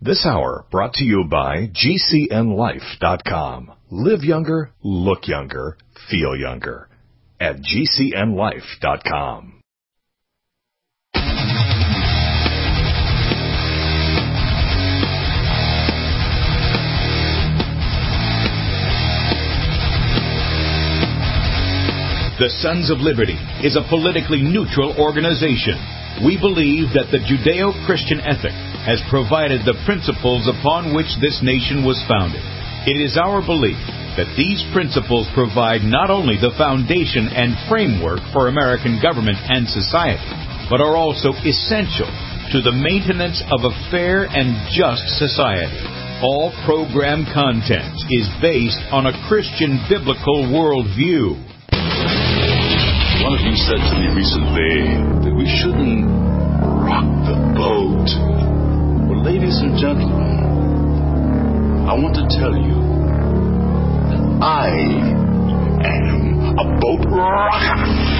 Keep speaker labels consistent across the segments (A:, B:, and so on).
A: This hour brought to you by GCNLife.com. Live younger, look younger, feel younger at GCNLife.com. The Sons of Liberty is a politically neutral organization. We believe that the Judeo-Christian ethic has provided the principles upon which this nation was founded. It is our belief that these principles provide not only the foundation and framework for American government and society, but are also essential to the maintenance of a fair and just society. All program content is based on a Christian biblical worldview.
B: One of you said to me recently that we shouldn't rock the boat. Well, ladies and gentlemen, I want to tell you that I am a boat rocker.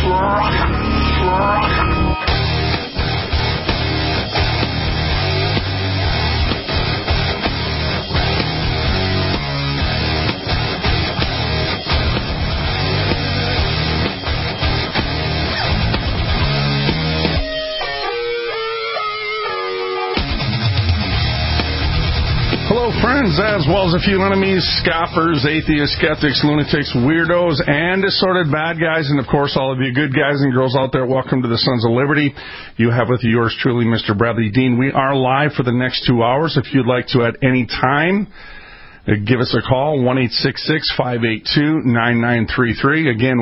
C: Hello, friends, as well as a few enemies, scoffers, atheists, skeptics, lunatics, weirdos, and assorted bad guys, and, of course, all of you good guys and girls out there. Welcome to the Sons of Liberty. You have with you yours truly, Mr. Bradley Dean. We are live for the next 2 hours. If you'd like to at any time, give us a call, 1-866-582-9933. Again,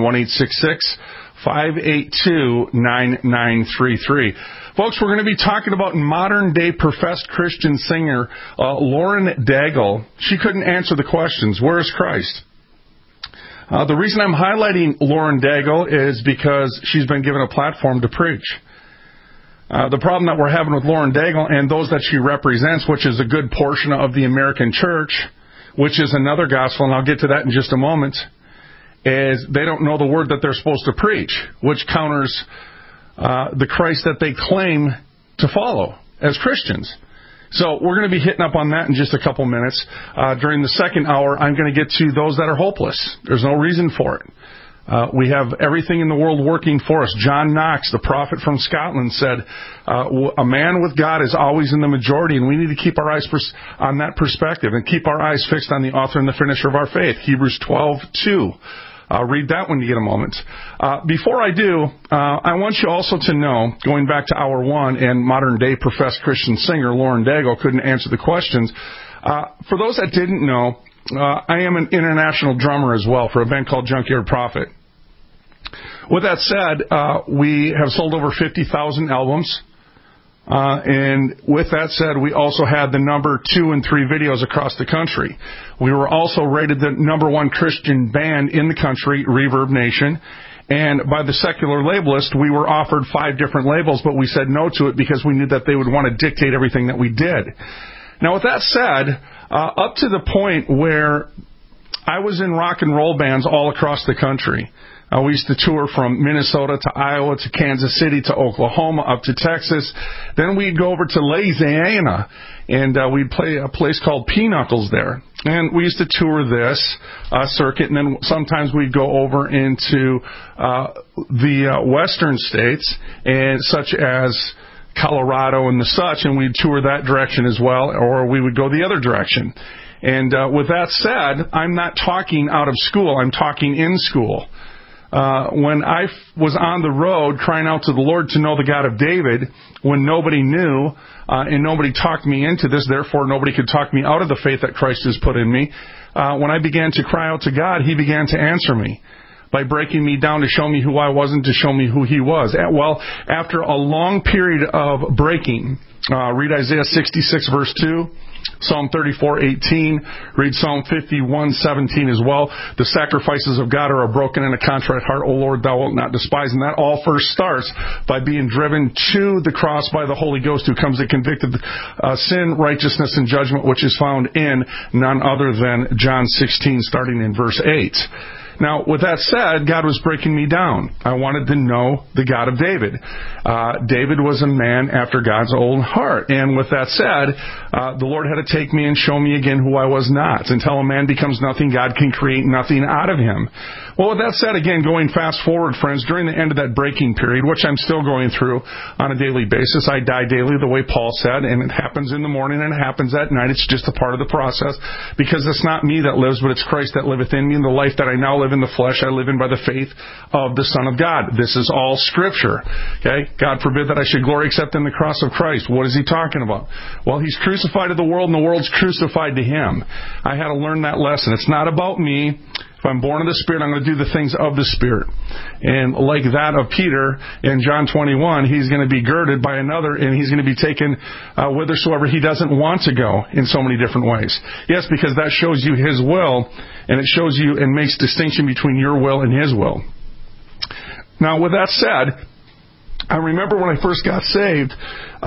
C: 1-866-582-9933. Folks, we're going to be talking about modern-day professed Christian singer Lauren Daigle. She couldn't answer the questions. Where is Christ? The reason I'm highlighting Lauren Daigle is because she's been given a platform to preach. The problem that we're having with Lauren Daigle and those that she represents, which is a good portion of the American church, which is another gospel, and I'll get to that in just a moment, is they don't know the word that they're supposed to preach, which counters the Christ that they claim to follow as Christians. So we're going to be hitting up on that in just a couple minutes. During the second hour, I'm going to get to those that are hopeless. There's no reason for it. We have everything in the world working for us. John Knox, the prophet from Scotland, said, a man with God is always in the majority, and we need to keep our eyes on that perspective and keep our eyes fixed on the author and the finisher of our faith. Hebrews 12:2. Read that when you get a moment. Before I do, I want you also to know, going back to hour one, and modern-day professed Christian singer Lauren Daigle couldn't answer the questions. For those that didn't know, I am an international drummer as well for a band called Junkyard Prophet. With that said, we have sold over 50,000 albums. And with that said, we also had the number 2 and 3 videos across the country. We were also rated the number 1 Christian band in the country, Reverb Nation. And by the secular labelist, we were offered 5 different labels, but we said no to it because we knew that they would want to dictate everything that we did. Now, with that said, up to the point where I was in rock and roll bands all across the country. We used to tour from Minnesota to Iowa to Kansas City to Oklahoma up to Texas. Then we'd go over to Louisiana, and we'd play a place called Pinocchles there. And we used to tour this circuit, and then sometimes we'd go over into the western states, and such as Colorado and the such, and we'd tour that direction as well, or we would go the other direction. And with that said, I'm not talking out of school. I'm talking in school. When I was on the road crying out to the Lord to know the God of David, when nobody knew and nobody talked me into this, therefore nobody could talk me out of the faith that Christ has put in me, when I began to cry out to God, He began to answer me by breaking me down to show me who I was and to show me who He was. Well, after a long period of breaking, read Isaiah 66, verse 2. Psalm 34:18, read Psalm 51:17 as well. The sacrifices of God are a broken and a contrite heart, O Lord, thou wilt not despise. And that all first starts by being driven to the cross by the Holy Ghost, who comes to convict of sin, righteousness, and judgment, which is found in none other than John 16, starting in verse 8. Now, with that said, God was breaking me down. I wanted to know the God of David. David was a man after God's own heart. And with that said, the Lord had to take me and show me again who I was not. Until a man becomes nothing, God can create nothing out of him. Well, with that said, again, going fast forward, friends, during the end of that breaking period, which I'm still going through on a daily basis, I die daily, the way Paul said, and it happens in the morning and it happens at night. It's just a part of the process, because it's not me that lives, but it's Christ that liveth in me. And the life that I now live in the flesh, I live in by the faith of the Son of God. This is all Scripture. Okay? God forbid that I should glory except in the cross of Christ. What is he talking about? Well, he's crucified to the world and the world's crucified to him. I had to learn that lesson. It's not about me. If I'm born of the Spirit, I'm going to do the things of the Spirit. And like that of Peter in John 21, he's going to be girded by another, and he's going to be taken whithersoever he doesn't want to go in so many different ways. Yes, because that shows you his will, and it shows you and makes distinction between your will and his will. Now, with that said, I remember when I first got saved,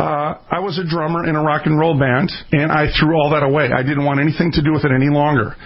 C: I was a drummer in a rock and roll band, and I threw all that away. I didn't want anything to do with it any longer.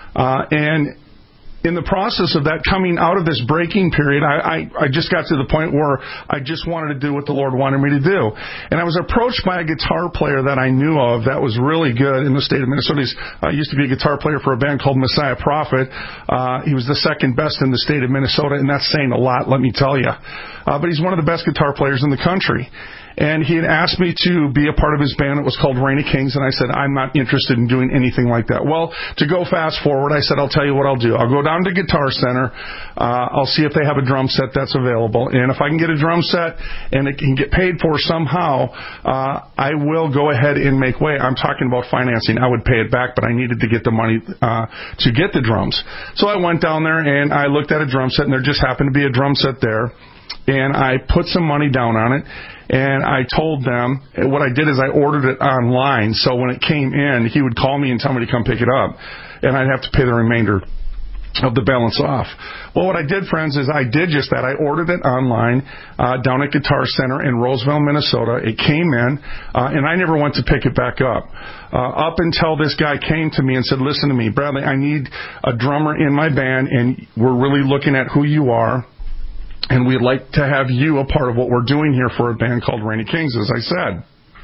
C: And in the process of that, coming out of this breaking period, I just got to the point where I just wanted to do what the Lord wanted me to do. And I was approached by a guitar player that I knew of that was really good in the state of Minnesota. He used to be a guitar player for a band called Messiah Prophet. He was the second best in the state of Minnesota, and that's saying a lot, let me tell you. But he's one of the best guitar players in the country. And he had asked me to be a part of his band. It was called Reign of Kings, and I said, I'm not interested in doing anything like that. Well, to go fast forward, I said, I'll tell you what I'll do. I'll go down to Guitar Center. I'll see if they have a drum set that's available. And if I can get a drum set and it can get paid for somehow, I will go ahead and make way. I'm talking about financing. I would pay it back, but I needed to get the money to get the drums. So I went down there, and I looked at a drum set, and there just happened to be a drum set there. And I put some money down on it, and I told them, what I did is I ordered it online, so when it came in, he would call me and tell me to come pick it up, and I'd have to pay the remainder of the balance off. Well, what I did, friends, is I did just that. I ordered it online down at Guitar Center in Roseville, Minnesota. It came in, and I never went to pick it back up. Up until this guy came to me and said, listen to me, Bradley, I need a drummer in my band, and we're really looking at who you are. And we'd like to have you a part of what we're doing here for a band called Reign of Kings, as I said.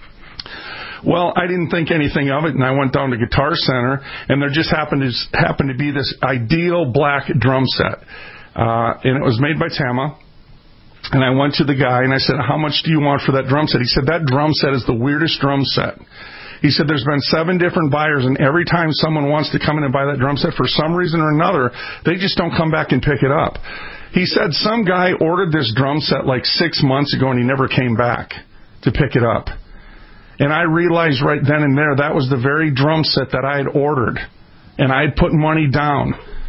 C: Well, I didn't think anything of it, and I went down to Guitar Center, and there just happened to be this ideal black drum set. And it was made by Tama. And I went to the guy, and I said, how much do you want for that drum set? He said, that drum set is the weirdest drum set. He said, there's been 7 different buyers, and every time someone wants to come in and buy that drum set, for some reason or another, they just don't come back and pick it up. He said some guy ordered this drum set like 6 months ago, and he never came back to pick it up. And I realized right then and there that was the very drum set that I had ordered, and I had put money down.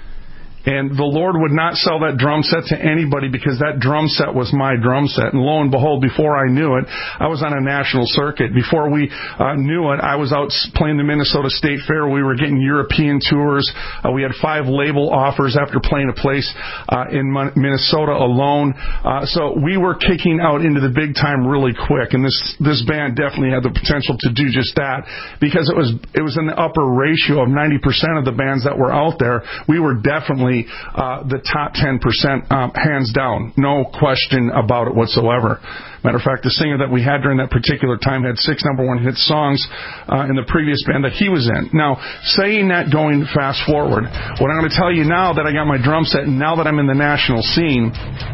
C: And the Lord would not sell that drum set to anybody because that drum set was my drum set. And lo and behold, before I knew it, I was on a national circuit. Before we knew it, I was out playing the Minnesota State Fair. We were getting European tours. We had 5 label offers after playing a place in Minnesota alone. So we were kicking out into the big time really quick. And this band definitely had the potential to do just that because it was in the upper ratio of 90% of the bands that were out there. We were definitely the top 10%, hands down. No question about it whatsoever. Matter of fact, the singer that we had during that particular time had 6 #1 hit songs in the previous band that he was in. Now, saying that going fast forward, what I'm going to tell you now that I got my drum set and now that I'm in the national scene,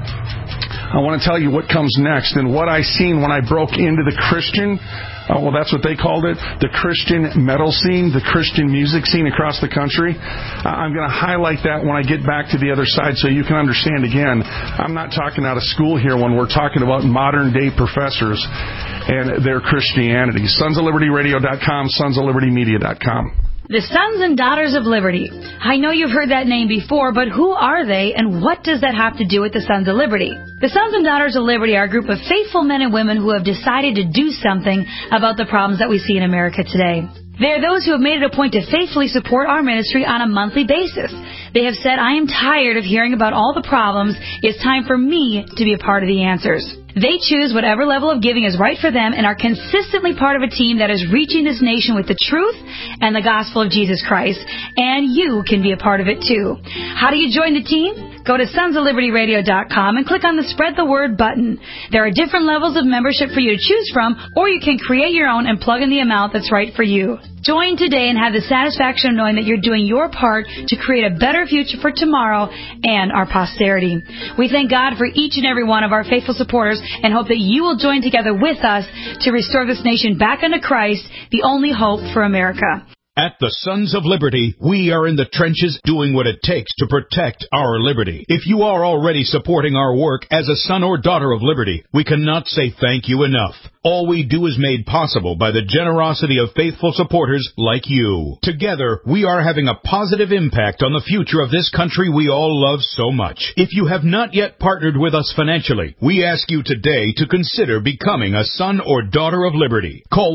C: I want to tell you what comes next and what I seen when I broke into the Christian, well, that's what they called it, the Christian metal scene, the Christian music scene across the country. I'm going to highlight that when I get back to the other side so you can understand again. I'm not talking out of school here when we're talking about modern-day professors and their Christianity. SonsOfLibertyRadio.com, SonsOfLibertyMedia.com.
D: The Sons and Daughters of Liberty. I know you've heard that name before, but who are they and what does that have to do with the Sons of Liberty? The Sons and Daughters of Liberty are a group of faithful men and women who have decided to do something about the problems that we see in America today. They are those who have made it a point to faithfully support our ministry on a monthly basis. They have said, I am tired of hearing about all the problems. It's time for me to be a part of the answers. They choose whatever level of giving is right for them and are consistently part of a team that is reaching this nation with the truth and the gospel of Jesus Christ. And you can be a part of it too. How do you join the team? Go to sonsoflibertyradio.com and click on the Spread the Word button. There are different levels of membership for you to choose from, or you can create your own and plug in the amount that's right for you. Join today and have the satisfaction of knowing that you're doing your part to create a better future for tomorrow and our posterity. We thank God for each and every one of our faithful supporters and hope that you will join together with us to restore this nation back unto Christ, the only hope for America.
A: At the Sons of Liberty, we are in the trenches doing what it takes to protect our liberty. If you are already supporting our work as a son or daughter of liberty, we cannot say thank you enough. All we do is made possible by the generosity of faithful supporters like you. Together, we are having a positive impact on the future of this country we all love so much. If you have not yet partnered with us financially, we ask you today to consider becoming a son or daughter of liberty. Call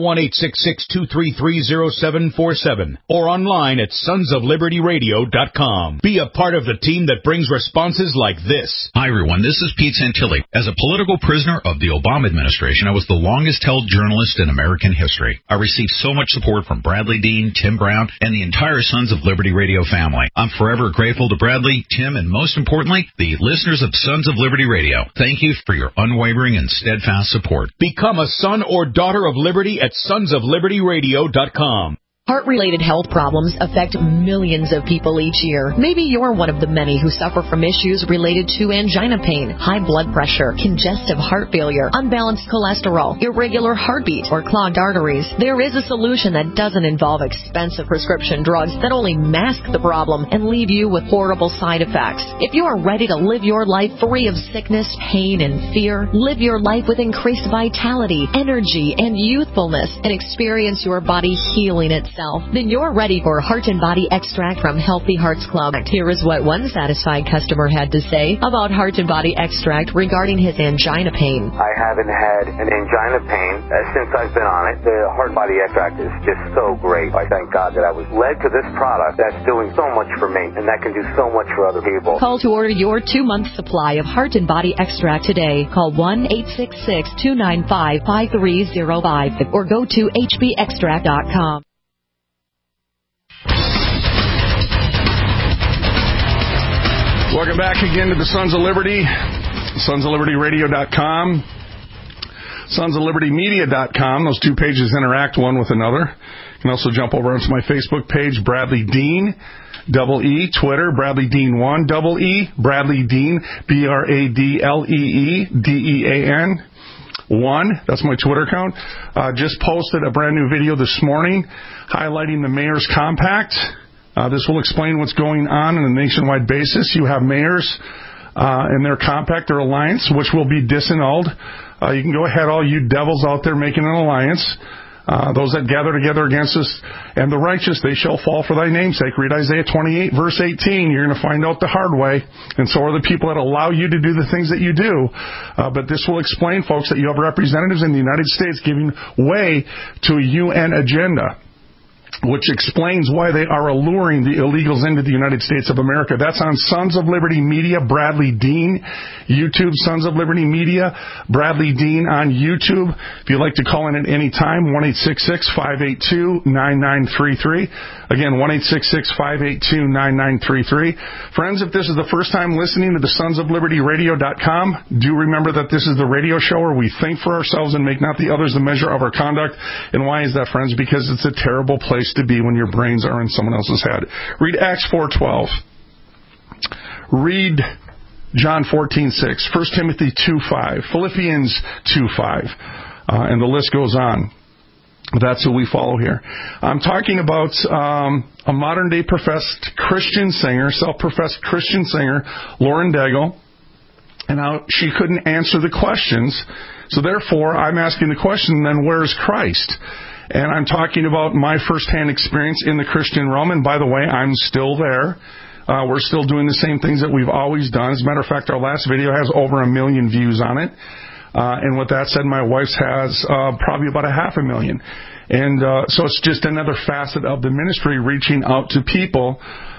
A: 1-866-233-0747 or online at sonsoflibertyradio.com. Be a part of the team that brings responses like this.
E: Hi, everyone. This is Pete Santilli. As a political prisoner of the Obama administration, I was the longest-held journalist in American history. I received so much support from Bradley Dean, Tim Brown, and the entire Sons of Liberty Radio family. I'm forever grateful to Bradley, Tim, and most importantly, the listeners of Sons of Liberty Radio. Thank you for your unwavering and steadfast support.
A: Become a son or daughter of liberty at sonsoflibertyradio.com.
F: Heart-related health problems affect millions of people each year. Maybe you're one of the many who suffer from issues related to angina pain, high blood pressure, congestive heart failure, unbalanced cholesterol, irregular heartbeat, or clogged arteries. There is a solution that doesn't involve expensive prescription drugs that only mask the problem and leave you with horrible side effects. If you are ready to live your life free of sickness, pain, and fear, live your life with increased vitality, energy, and youthfulness, and experience your body healing itself, then you're ready for Heart and Body Extract from Healthy Hearts Club. Here is what one satisfied customer had to say about Heart and Body Extract regarding his angina pain.
G: I haven't had an angina pain since I've been on it. The Heart and Body Extract is just so great. I thank God that I was led to this product that's doing so much for me and that can do so much for other people.
F: Call to order your 2-month supply of Heart and Body Extract today. Call 1-866-295-5305 or go to hbextract.com.
C: Welcome back again to the Sons of Liberty, sonsoflibertyradio.com, sonsoflibertymedia.com. Those two pages interact one with another. You can also jump over onto my Facebook page, Bradley Dean, double E, Twitter, Bradley Dean 1, double E, Bradley Dean, BradleeDean 1. That's my Twitter account. Just posted a brand new video this morning highlighting the Mayor's Compact. This will explain what's going on a nationwide basis. You have mayors and their compact, their alliance, which will be disannulled. You can go ahead, all you devils out there making an alliance. Those that gather together against us and the righteous, they shall fall for thy namesake. Read Isaiah 28, verse 18. You're going to find out the hard way. And so are the people that allow you to do the things that you do. But this will explain, folks, that you have representatives in the United States giving way to a UN agenda, which explains why they are alluring the illegals into the United States of America. That's on Sons of Liberty Media, Bradley Dean. YouTube, Sons of Liberty Media, Bradley Dean on YouTube. If you'd like to call in at any time, 1-866-582-9933. Again, 1-866-582-9933. Friends, if this is the first time listening to the sonsoflibertyradio.com, do remember that this is the radio show where we think for ourselves and make not the others the measure of our conduct. And why is that, friends? Because it's a terrible place to be when your brains are in someone else's head. Read Acts 4:12. Read John 14:6. 1 Timothy 2:5. Philippians 2:5. And the list goes on. That's who we follow here. I'm talking about a modern-day professed Christian singer, self-professed Christian singer, Lauren Daigle, and how she couldn't answer the questions. So therefore, I'm asking the question, then where's Christ? And I'm talking about my firsthand experience in the Christian realm. And by the way, I'm still there. We're still doing the same things that we've always done. As a matter of fact, our last video has over 1 million views on it. And with that said, my wife's has probably about 500,000. And so it's just another facet of the ministry, reaching out to people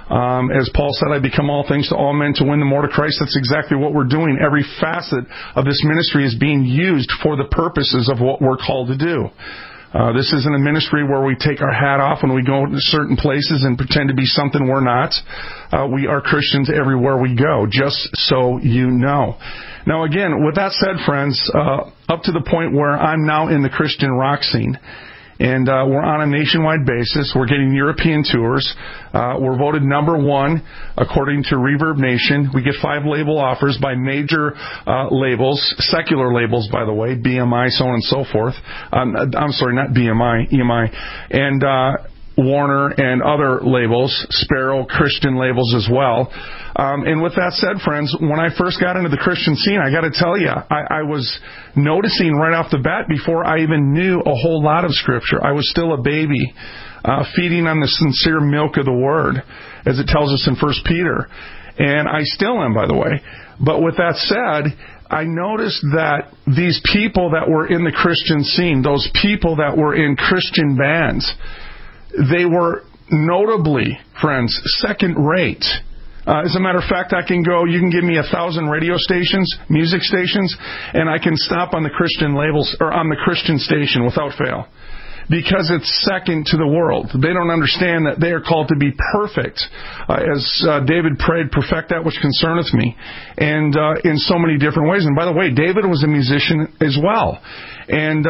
C: As Paul said, I become all things to all men to win them more to Christ. That's exactly what we're doing. Every facet of this ministry is being used for the purposes of what we're called to do. This isn't a ministry where we take our hat off when we go to certain places and pretend to be something we're not. We are Christians everywhere we go, just so you know. Now again, with that said, friends, up to the point where I'm now in the Christian rock scene, and we're on a nationwide basis. We're getting European tours. We're voted number 1 according to Reverb Nation. We get 5 label offers by major labels, secular labels, by the way, BMI, so on and so forth. I'm sorry, not BMI, EMI. And Warner and other labels, Sparrow, Christian labels as well. And with that said, friends, when I first got into the Christian scene, I got to tell you, I was noticing right off the bat, before I even knew a whole lot of Scripture, I was still a baby, feeding on the sincere milk of the Word, as it tells us in 1 Peter. And I still am, by the way. But with that said, I noticed that these people that were in the Christian scene, those people that were in Christian bands, they were notably, friends, second rate. As a matter of fact, you can give me 1,000 radio stations, music stations, and I can stop on the Christian labels, or on the Christian station without fail. Because it's second to the world. They don't understand that they are called to be perfect. As David prayed, perfect that which concerneth me. And in so many different ways. And by the way, David was a musician as well. And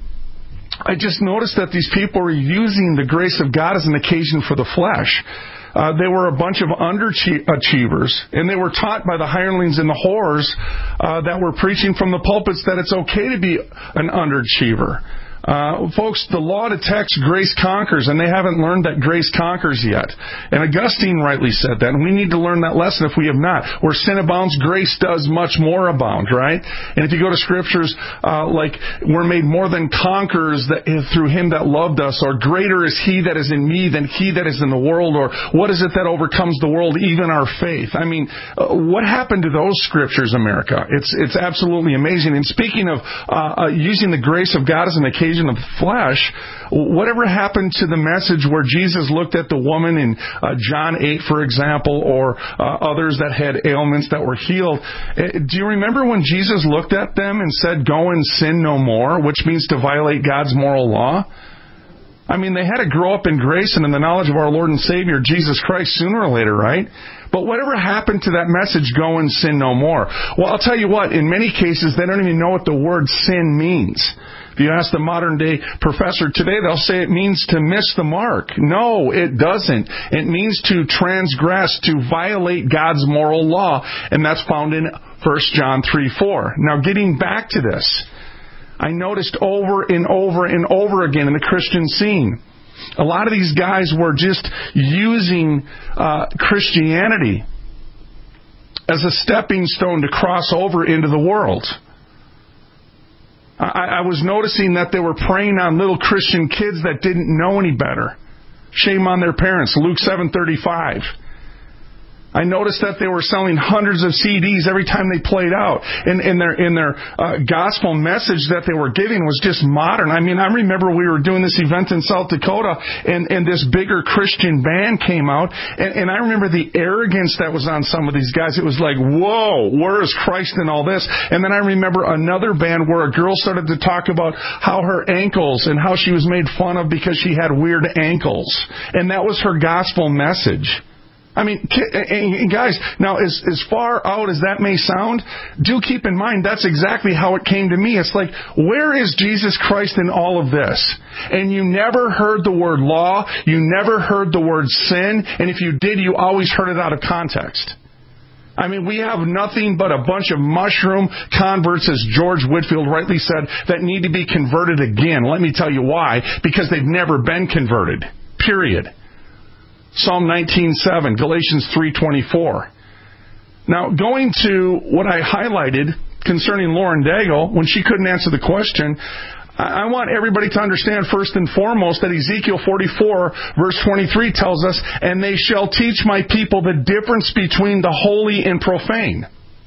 C: I just noticed that these people were using the grace of God as an occasion for the flesh. They were a bunch of underachievers, and they were taught by the hirelings and the whores that were preaching from the pulpits that it's okay to be an underachiever. Folks, the law detects grace conquers, and they haven't learned that grace conquers yet. And Augustine rightly said that, and we need to learn that lesson if we have not. Where sin abounds, grace does much more abound, right? And if you go to scriptures like, we're made more than conquerors through Him that loved us, or greater is He that is in me than he that is in the world, or what is it that overcomes the world, even our faith? I mean, what happened to those scriptures, America? It's absolutely amazing. And speaking of using the grace of God as an occasion of flesh, whatever happened to the message where Jesus looked at the woman in John 8, for example, or others that had ailments that were healed? Do you remember when Jesus looked at them and said, "Go and sin no more," which means to violate God's moral law? I mean, they had to grow up in grace and in the knowledge of our Lord and Savior, Jesus Christ, sooner or later, right? But whatever happened to that message, go and sin no more? Well, I'll tell you what, in many cases, they don't even know what the word sin means. If you ask the modern day professor today, they'll say it means to miss the mark. No, it doesn't. It means to transgress, to violate God's moral law. And that's found in 1 John 3:4. Now, getting back to this, I noticed over and over and over again in the Christian scene, a lot of these guys were just using Christianity as a stepping stone to cross over into the world. I was noticing that they were preying on little Christian kids that didn't know any better. Shame on their parents. Luke 7:35. I noticed that they were selling hundreds of CDs every time they played out. And their gospel message that they were giving was just modern. I mean, I remember we were doing this event in South Dakota, and this bigger Christian band came out. And I remember the arrogance that was on some of these guys. It was like, whoa, where is Christ in all this? And then I remember another band where a girl started to talk about how her ankles and how she was made fun of because she had weird ankles. And that was her gospel message. I mean, guys, now as far out as that may sound, do keep in mind that's exactly how it came to me. It's like, where is Jesus Christ in all of this? And you never heard the word law, you never heard the word sin, and if you did, you always heard it out of context. I mean, we have nothing but a bunch of mushroom converts, as George Whitefield rightly said, that need to be converted again. Let me tell you why. Because they've never been converted. Period. Psalm 19:7, Galatians 3:24. Now, going to what I highlighted concerning Lauren Daigle, when she couldn't answer the question, I want everybody to understand first and foremost that Ezekiel 44, verse 23 tells us, "And they shall teach my people the difference between the holy and profane."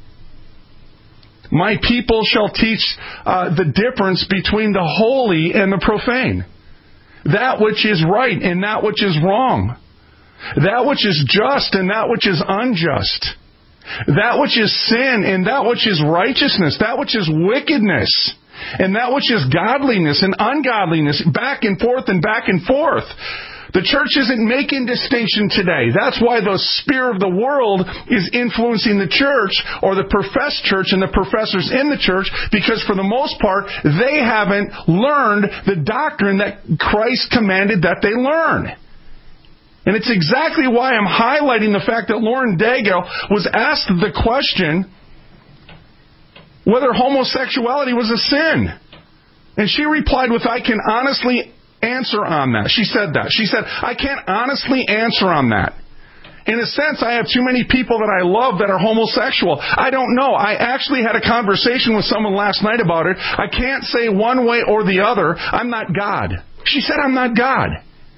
C: My people shall teach the difference between the holy and the profane. That which is right and that which is wrong. that which is just and that which is unjust, that which is sin and that which is righteousness, that which is wickedness and that which is godliness and ungodliness, back and forth and back and forth. The church isn't making distinction today. That's why the spirit of the world is influencing the church, or the professed church and the professors in the church, because for the most part, they haven't learned the doctrine that Christ commanded that they learn. And it's exactly why I'm highlighting the fact that Lauren Daigle was asked the question whether homosexuality was a sin. And she replied with, I can honestly answer on that. She said that. She said, I can't honestly answer on that. In a sense, I have too many people that I love that are homosexual. I don't know. I actually had a conversation with someone last night about it. I can't say one way or the other. I'm not God. She said, I'm not God.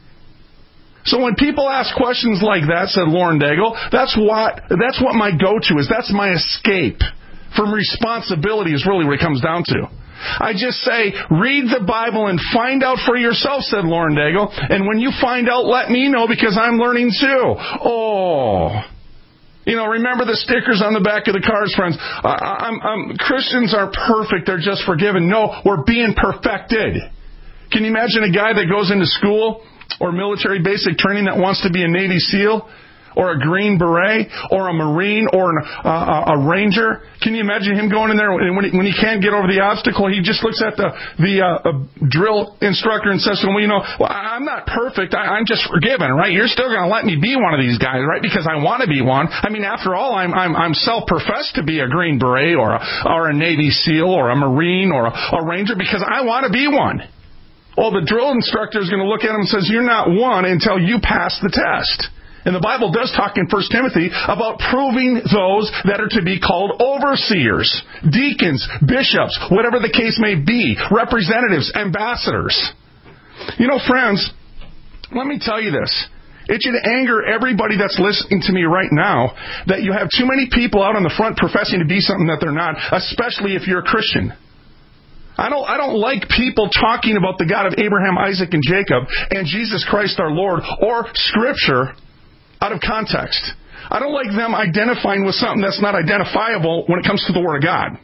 C: So when people ask questions like that, said Lauren Daigle, that's what my go-to is. That's my escape from responsibility is really what it comes down to. I just say, read the Bible and find out for yourself, said Lauren Daigle. And when you find out, let me know, because I'm learning too. Oh. Remember the stickers on the back of the cars, friends. Christians aren't perfect. They're just forgiven. No, we're being perfected. Can you imagine a guy that goes into school or military basic training that wants to be a Navy SEAL, or a Green Beret, or a Marine, or a Ranger? Can you imagine him going in there, and when he can't get over the obstacle, he just looks at the drill instructor and says to him, I'm not perfect. I'm just forgiven, right? You're still going to let me be one of these guys, right? Because I want to be one. I mean, after all, I'm self-professed to be a Green Beret, or a Navy SEAL, or a Marine, or a Ranger, because I want to be one. Well, the drill instructor is going to look at him and says, you're not one until you pass the test. And the Bible does talk in 1 Timothy about proving those that are to be called overseers, deacons, bishops, whatever the case may be, representatives, ambassadors. Friends, let me tell you this. It should anger everybody that's listening to me right now that you have too many people out on the front professing to be something that they're not, especially if you're a Christian. I don't like people talking about the God of Abraham, Isaac, and Jacob and Jesus Christ our Lord, or Scripture, out of context. I don't like them identifying with something that's not identifiable when it comes to the Word of God.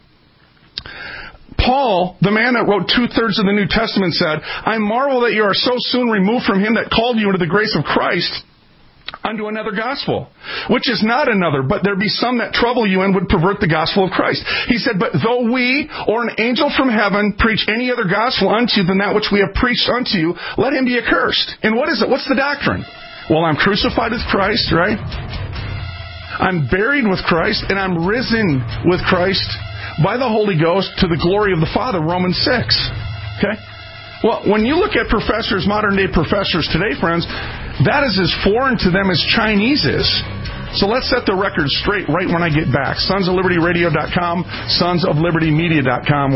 C: Paul, the man that wrote 2/3 of the New Testament, said, I marvel that you are so soon removed from him that called you into the grace of Christ unto another gospel, which is not another, but there be some that trouble you and would pervert the gospel of Christ. He said, but though we or an angel from heaven preach any other gospel unto you than that which we have preached unto you, let him be accursed. And what is it? What's the doctrine? Well, I'm crucified with Christ, right? I'm buried with Christ, and I'm risen with Christ by the Holy Ghost to the glory of the Father, Romans 6. Okay? Well, when you look at professors, modern-day professors today, friends, that is as foreign to them as Chinese is. So let's set the record straight right when I get back. SonsOfLibertyRadio.com, SonsOfLibertyMedia.com,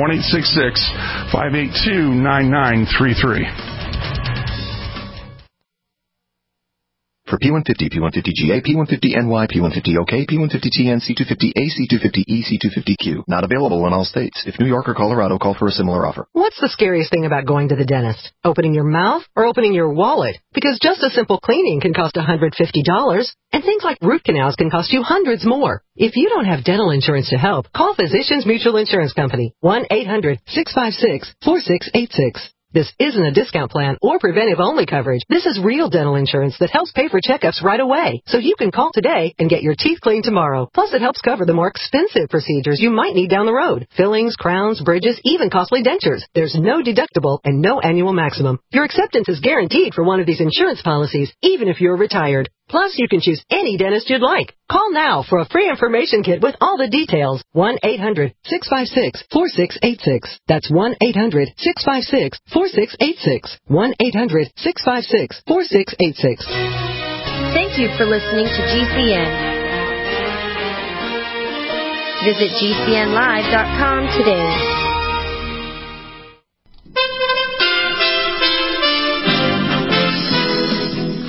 C: 1-866-582-9933.
H: For P150, P150GA, P150NY, P150OK, P150TN, C250A, C250E, C250Q. Not available in all states. If New York or Colorado, call for a similar offer.
I: What's the scariest thing about going to the dentist? Opening your mouth or opening your wallet? Because just a simple cleaning can cost $150, and things like root canals can cost you hundreds more. If you don't have dental insurance to help, call Physicians Mutual Insurance Company, 1-800-656-4686. This isn't a discount plan or preventive-only coverage. This is real dental insurance that helps pay for checkups right away. So you can call today and get your teeth cleaned tomorrow. Plus, it helps cover the more expensive procedures you might need down the road. Fillings, crowns, bridges, even costly dentures. There's no deductible and no annual maximum. Your acceptance is guaranteed for one of these insurance policies, even if you're retired. Plus, you can choose any dentist you'd like. Call now for a free information kit with all the details. 1-800-656-4686. That's 1-800-656-4686. 1-800-656-4686.
J: Thank you for listening to GCN. Visit GCNlive.com today.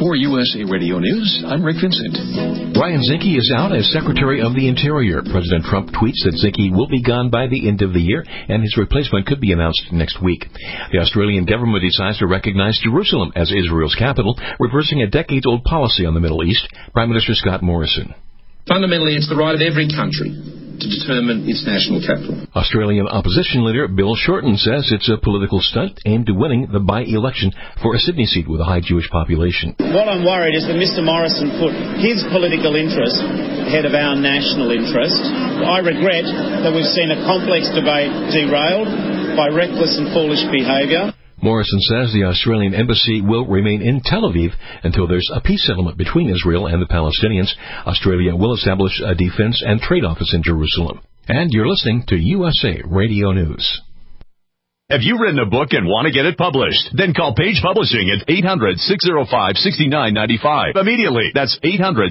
K: For USA Radio News, I'm Rick Vincent.
L: Ryan Zinke is out as Secretary of the Interior. President Trump tweets that Zinke will be gone by the end of the year, and his replacement could be announced next week. The Australian government decides to recognize Jerusalem as Israel's capital, reversing a decades-old policy on the Middle East. Prime Minister Scott Morrison.
M: Fundamentally, it's the right of every country to determine its national capital.
L: Australian opposition leader Bill Shorten says it's a political stunt aimed at winning the by-election for a Sydney seat with a high Jewish population.
N: What I'm worried is that Mr Morrison put his political interest ahead of our national interest. I regret that we've seen a complex debate derailed by reckless and foolish behaviour.
L: Morrison says the Australian embassy will remain in Tel Aviv until there's a peace settlement between Israel and the Palestinians. Australia will establish a defense and trade office in Jerusalem. And you're listening to USA Radio News.
O: Have you written a book and want to get it published? Then call Page Publishing at 800-605-6995. Immediately. That's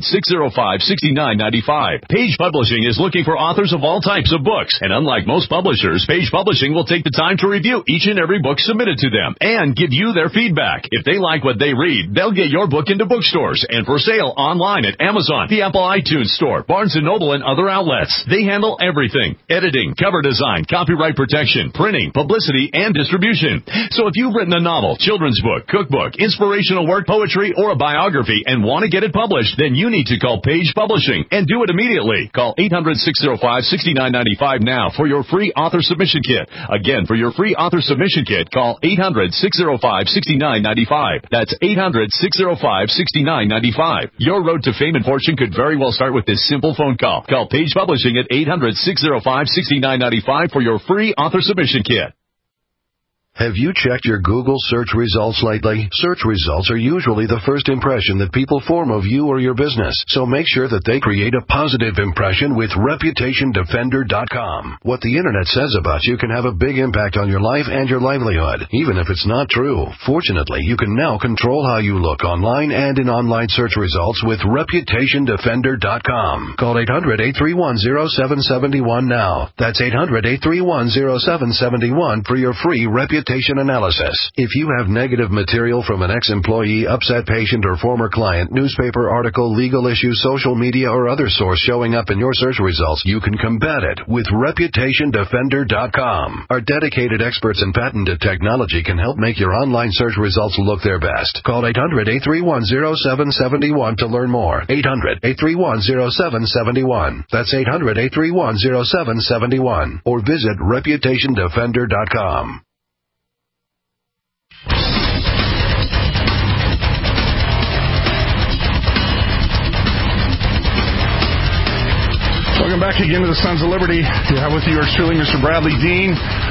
O: 800-605-6995. Page Publishing is looking for authors of all types of books. And unlike most publishers, Page Publishing will take the time to review each and every book submitted to them and give you their feedback. If they like what they read, they'll get your book into bookstores and for sale online at Amazon, the Apple iTunes Store, Barnes & Noble, and other outlets. They handle everything: editing, cover design, copyright protection, printing, publicity, and distribution. So if you've written a novel, children's book, cookbook, inspirational work, poetry, or a biography and want to get it published, then you need to call Page Publishing and do it immediately. Call 800-605-6995 now for your free author submission kit. Again, for your free author submission kit, call 800-605-6995. That's 800-605-6995. Your road to fame and fortune could very well start with this simple phone call. Call Page Publishing at 800-605-6995 for your free author submission kit.
P: Have you checked your Google search results lately? Search results are usually the first impression that people form of you or your business, so make sure that they create a positive impression with ReputationDefender.com. What the Internet says about you can have a big impact on your life and your livelihood, even if it's not true. Fortunately, you can now control how you look online and in online search results with ReputationDefender.com. Call 800-831-0771 now. That's 800-831-0771 for your free reputation analysis. If you have negative material from an ex-employee, upset patient, or former client, newspaper article, legal issue, social media, or other source showing up in your search results, you can combat it with ReputationDefender.com. Our dedicated experts in patented technology can help make your online search results look their best. Call 800-831-0771 to learn more. 800-831-0771. That's 800-831-0771. Or visit ReputationDefender.com.
C: Welcome back again to the Sons of Liberty. You have with you yours truly, Mr. Bradley Dean,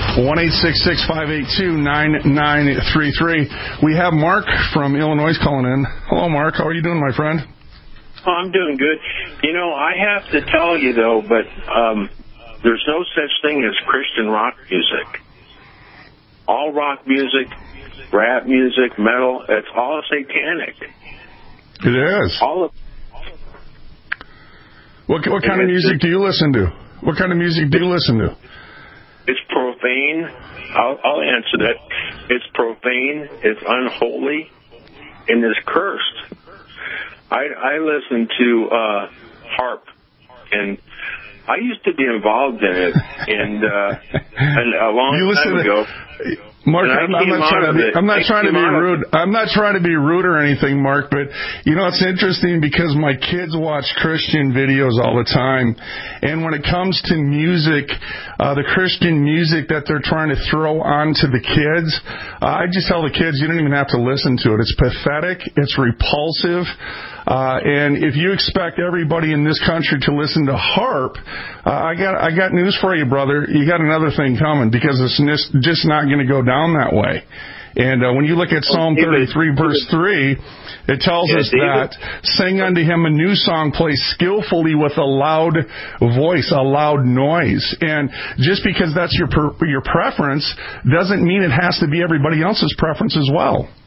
C: 1-866-582-9933. We have Mark from Illinois calling in. Hello, Mark. How are you doing, my friend?
Q: Oh, I'm doing good. You know, I have to tell you, though, but there's no such thing as Christian rock music. All rock music, rap music, metal, it's all satanic.
C: It is.
Q: All of
C: What kind of music do you listen to? What kind of music do you listen to?
Q: It's profane. I'll answer that. It's profane. It's unholy, and it's cursed. I listen to harp, and I used to be involved in it, and a long time ago.
C: Mark, I'm not trying to be rude. I'm not trying to be rude or anything, Mark, but you know, it's interesting because my kids watch Christian videos all the time, and when it comes to music, the Christian music that they're trying to throw onto the kids, I just tell the kids you don't even have to listen to it. It's pathetic. It's repulsive. And if you expect everybody in this country to listen to harp, I got news for you, brother. You got another thing coming, because it's just not going to go down that way. And when you look at Psalm 33, verse 3, it tells us that, sing unto him a new song, play skillfully with a loud voice, a loud noise. And just because that's your preference doesn't mean it has to be everybody else's preference as well.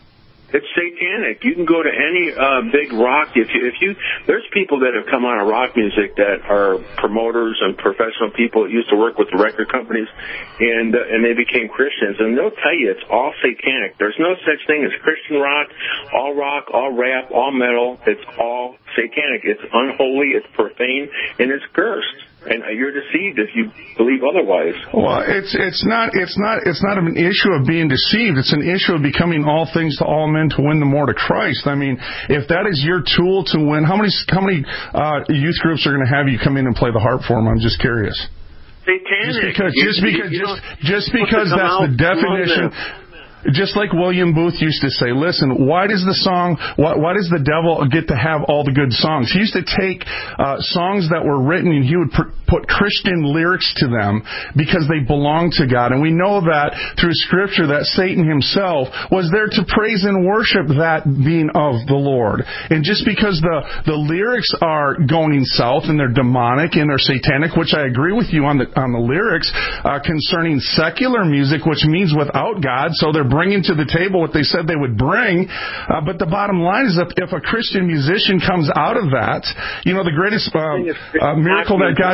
Q: It's satanic. You can go to any big rock. If you, there's people that have come out of rock music that are promoters and professional people that used to work with the record companies, and they became Christians. And they'll tell you it's all satanic. There's no such thing as Christian rock, all rap, all metal. It's all satanic. It's unholy. It's profane, and it's cursed. And you're deceived if you believe otherwise.
C: Well, it's not an issue of being deceived. It's an issue of becoming all things to all men to win the more to Christ. I mean, if that is your tool to win, how many youth groups are going to have you come in and play the harp for them? I'm just curious.
Q: Satanic.
C: Just because that's the definition. Just like William Booth used to say, listen, why does the devil get to have all the good songs? He used to take songs that were written and he would put Christian lyrics to them because they belonged to God. And we know that through Scripture that Satan himself was there to praise and worship that being of the Lord. And just because the lyrics are going south and they're demonic and they're satanic, which I agree with you on the lyrics concerning secular music, which means without God, so they're bringing to the table what they said they would bring. But the bottom line is that if a Christian musician comes out of that, you know, the greatest miracle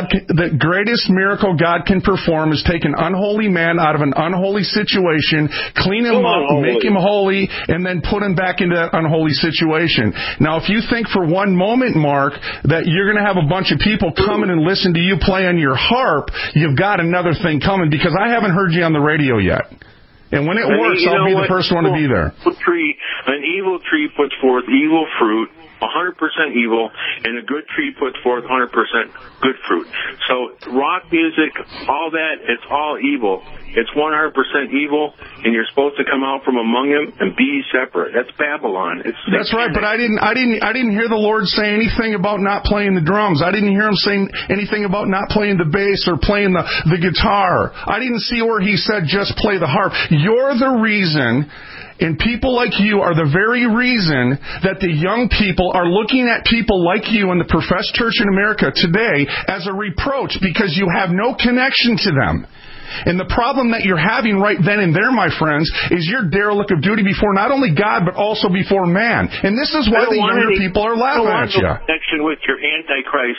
C: God can perform is take an unholy man out of an unholy situation, clean him up, make him holy, and then put him back into that unholy situation. Now, if you think for one moment, Mark, that you're going to have a bunch of people coming and listen to you play on your harp, you've got another thing coming, because I haven't heard you on the radio yet. And when it works, I'll be the first one to be there.
Q: An evil tree puts forth evil fruit, 100% evil, and a good tree puts forth 100% good fruit. So rock music, all that, it's all evil. It's 100% evil, and you're supposed to come out from among them and be separate. That's Babylon. That's
C: right, but I didn't hear the Lord say anything about not playing the drums. I didn't hear him saying anything about not playing the bass or playing the guitar. I didn't see where he said just play the harp. You're the reason, and people like you are the very reason that the young people are looking at people like you in the professed church in America today as a reproach because you have no connection to them. And the problem that you're having right then and there, my friends, is your derelict of duty before not only God, but also before man. And this is why the younger people are laughing at you.
Q: Connection with your Antichrist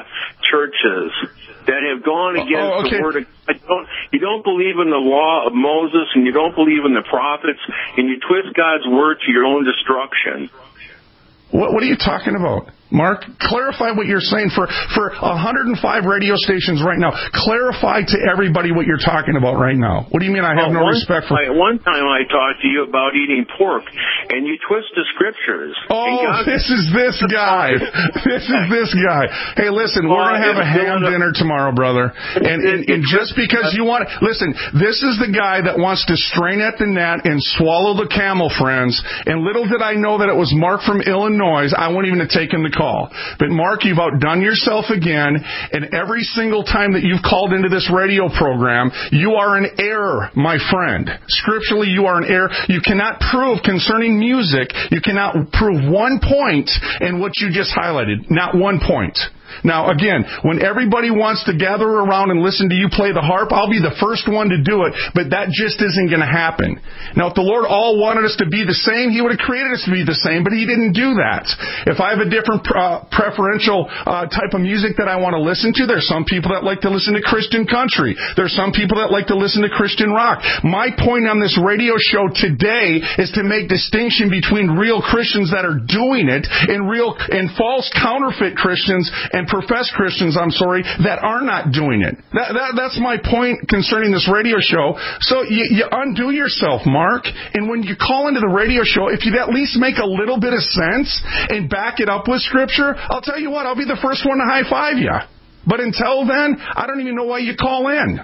Q: churches that have gone against the Word of God. You don't believe in the law of Moses, and you don't believe in the prophets, and you twist God's Word to your own destruction.
C: What are you talking about? Mark, clarify what you're saying for 105 radio stations right now. Clarify to everybody what you're talking about right now. What do you mean I have no respect for...
Q: One time I talked to you about eating pork, and you twist the Scriptures.
C: This is this guy. This is this guy. Hey, listen, we're going to have a ham dinner tomorrow, brother. And just because you want... Listen, this is the guy that wants to strain at the gnat and swallow the camel, friends. And little did I know that it was Mark from Illinois. I wouldn't even have taken the call. But Mark, you've outdone yourself again, and every single time that you've called into this radio program, you are in error, my friend. Scripturally, you are in error. You cannot prove concerning music, you cannot prove one point in what you just highlighted. Not one point. Now, again, when everybody wants to gather around and listen to you play the harp, I'll be the first one to do it, but that just isn't going to happen. Now, if the Lord all wanted us to be the same, He would have created us to be the same, but He didn't do that. If I have a different preferential type of music that I want to listen to, there's some people that like to listen to Christian country. There's some people that like to listen to Christian rock. My point on this radio show today is to make distinction between real Christians that are doing it and false counterfeit Christians and professed Christians, that are not doing it. That's my point concerning this radio show. So you undo yourself, Mark. And when you call into the radio show, if you'd at least make a little bit of sense and back it up with Scripture, I'll tell you what, I'll be the first one to high-five you. But until then, I don't even know why you call in.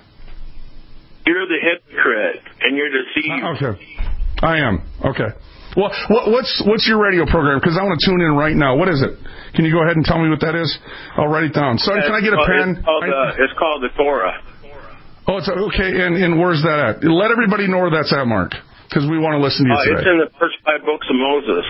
Q: You're the hypocrite, and you're deceived.
C: Okay. I am. Okay. Well, what's your radio program? Because I want to tune in right now. What is it? Can you go ahead and tell me what that is? I'll write it down. Sorry, can I get a pen?
Q: It's called the Torah.
C: Oh, it's okay. And where's that at? Let everybody know where that's at, Mark, because we want to listen to you today.
Q: It's in the first 5 books of Moses.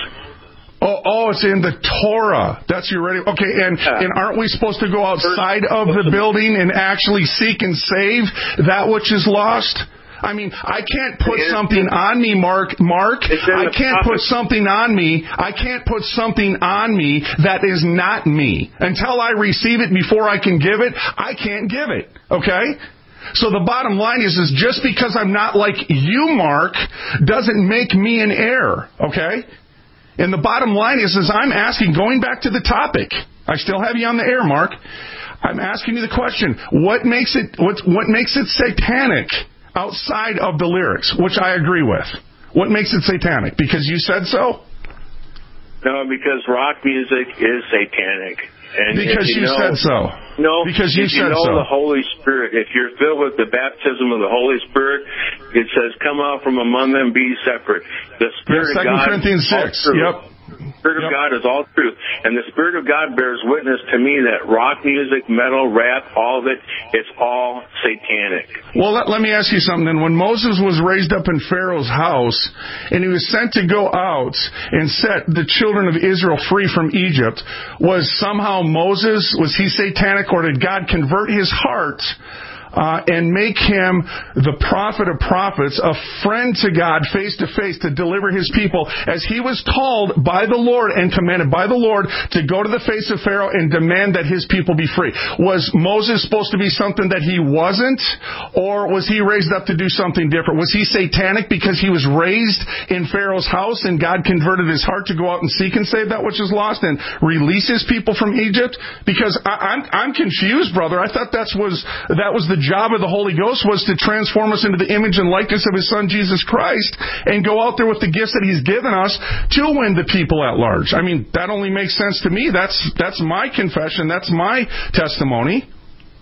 C: Oh, it's in the Torah. That's your radio. Okay, and aren't we supposed to go outside of the building and actually seek and save that which is lost? I mean, I can't put something on me, Mark. I can't put something on me. I can't put something on me that is not me. Until I receive it before I can give it, I can't give it. Okay? So the bottom line is just because I'm not like you, Mark, doesn't make me an heir. Okay? And the bottom line is I'm asking, going back to the topic, I still have you on the air, Mark. I'm asking you the question, what makes it satanic outside of the lyrics, which I agree with? What makes it satanic? Because you said so?
Q: No, because rock music is satanic. And
C: because you said so.
Q: No,
C: because you said so.
Q: The Holy Spirit, if you're filled with the baptism of the Holy Spirit, it says, come out from among them, be separate. The Spirit of God.
C: 2 Corinthians 6. Yep.
Q: The Spirit of God is all truth. And the Spirit of God bears witness to me that rock music, metal, rap, all of it, it's all satanic.
C: Well, let me ask you something then. When Moses was raised up in Pharaoh's house, and he was sent to go out and set the children of Israel free from Egypt, was he satanic, or did God convert his heart and make him the prophet of prophets, a friend to God face to face to deliver his people, as he was called by the Lord and commanded by the Lord to go to the face of Pharaoh and demand that his people be free? Was Moses supposed to be something that he wasn't, or was he raised up to do something different? Was he satanic because he was raised in Pharaoh's house and God converted his heart to go out and seek and save that which is lost and release his people from Egypt? Because I'm confused, brother. I thought that was the job of the Holy Ghost, was to transform us into the image and likeness of his Son, Jesus Christ, and go out there with the gifts that he's given us to win the people at large. I mean, that only makes sense to me. That's my confession. That's my testimony.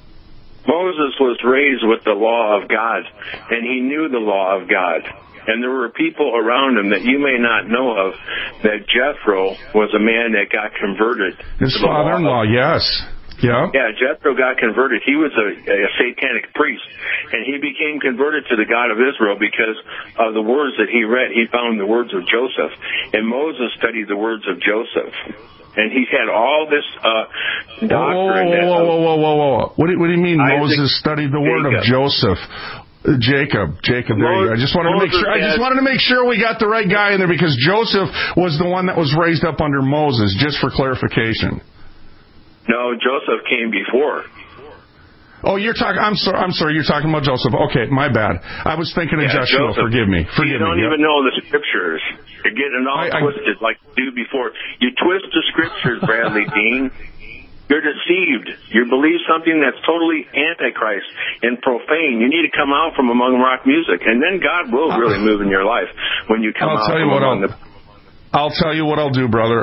Q: Moses was raised with the law of God, and he knew the law of God. And there were people around him that you may not know of, that Jethro was a man that got converted.
C: His father-in-law, yes. Yeah.
Q: Yeah, Jethro got converted. He was a satanic priest, and he became converted to the God of Israel because of the words that he read. He found the words of Joseph, and Moses studied the words of Joseph. And he had all this doctrine.
C: Whoa. What do you mean Moses studied the word of Joseph? Jacob, there you go. I just wanted to make sure we got the right guy in there, because Joseph was the one that was raised up under Moses, just for clarification.
Q: No, Joseph came before.
C: Oh, I'm sorry, you're talking about Joseph. Okay, my bad. I was thinking of Joshua.
Q: Joseph.
C: Forgive me.
Q: You don't even know the scriptures. You're getting it all twisted like you do before. You twist the scriptures, Bradley Dean. You're deceived. You believe something that's totally antichrist and profane. You need to come out from among rock music, and then God will really move in your life when you come out from among the...
C: I'll tell you what I'll do, brother.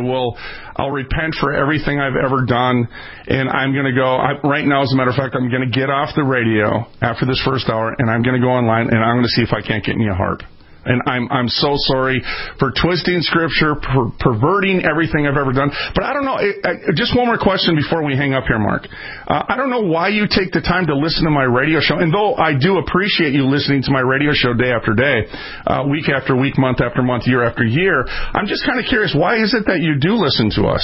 C: I'll repent for everything I've ever done, and I'm going to go, right now, as a matter of fact, I'm going to get off the radio after this first hour, and I'm going to go online, and I'm going to see if I can't get me a harp. And I'm so sorry for twisting Scripture, perverting everything I've ever done. But I don't know, just one more question before we hang up here, Mark. I don't know why you take the time to listen to my radio show. And though I do appreciate you listening to my radio show day after day, week after week, month after month, year after year, I'm just kind of curious, why is it that you do listen to us?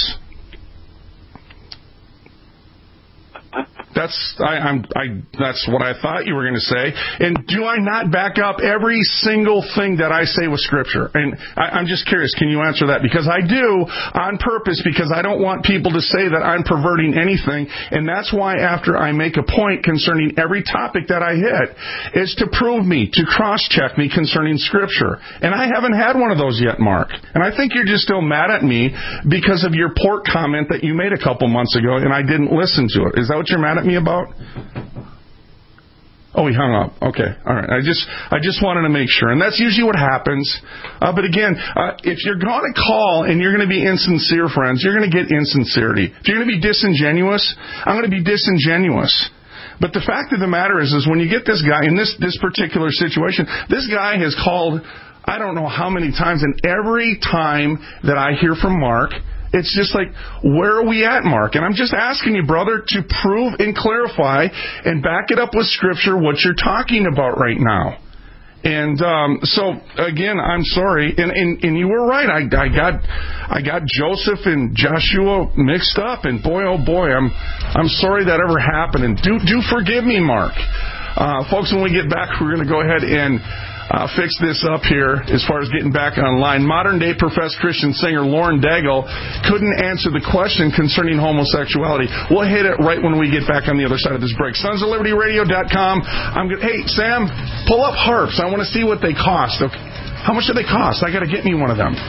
C: That's what I thought you were going to say. And do I not back up every single thing that I say with Scripture? And I'm just curious, can you answer that? Because I do on purpose, because I don't want people to say that I'm perverting anything. And that's why after I make a point concerning every topic that I hit, is to prove me, to cross-check me concerning Scripture. And I haven't had one of those yet, Mark. And I think you're just still mad at me because of your pork comment that you made a couple months ago, and I didn't listen to it. Is that what you're mad at me about? Oh, he hung up. Okay. All right. I just wanted to make sure. And that's usually what happens. But again, if you're going to call and you're going to be insincere, friends, you're going to get insincerity. If you're going to be disingenuous, I'm going to be disingenuous. But the fact of the matter is when you get this guy in this particular situation, this guy has called, I don't know how many times, and every time that I hear from Mark, it's just like, where are we at, Mark? And I'm just asking you, brother, to prove and clarify and back it up with Scripture what you're talking about right now. And so again, I'm sorry, and you were right. I got Joseph and Joshua mixed up, and boy, oh boy, I'm sorry that ever happened. And do forgive me, Mark. Folks, when we get back, we're going to go ahead and fix this up here as far as getting back online. Modern-day professed Christian singer Lauren Daigle couldn't answer the question concerning homosexuality. We'll hit it right when we get back on the other side of this break. SonsOfLibertyRadio.com. Hey, Sam, pull up harps. I want to see what they cost. Okay. How much do they cost? I got to get me one of them.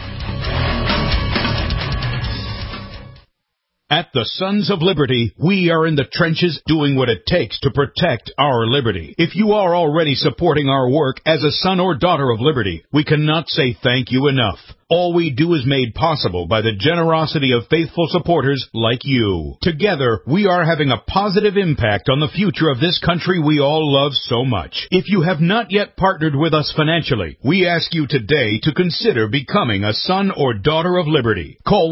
A: At the Sons of Liberty, we are in the trenches doing what it takes to protect our liberty. If you are already supporting our work as a son or daughter of liberty, we cannot say thank you enough. All we do is made possible by the generosity of faithful supporters like you. Together, we are having a positive impact on the future of this country we all love so much. If you have not yet partnered with us financially, we ask you today to consider becoming a son or daughter of liberty. Call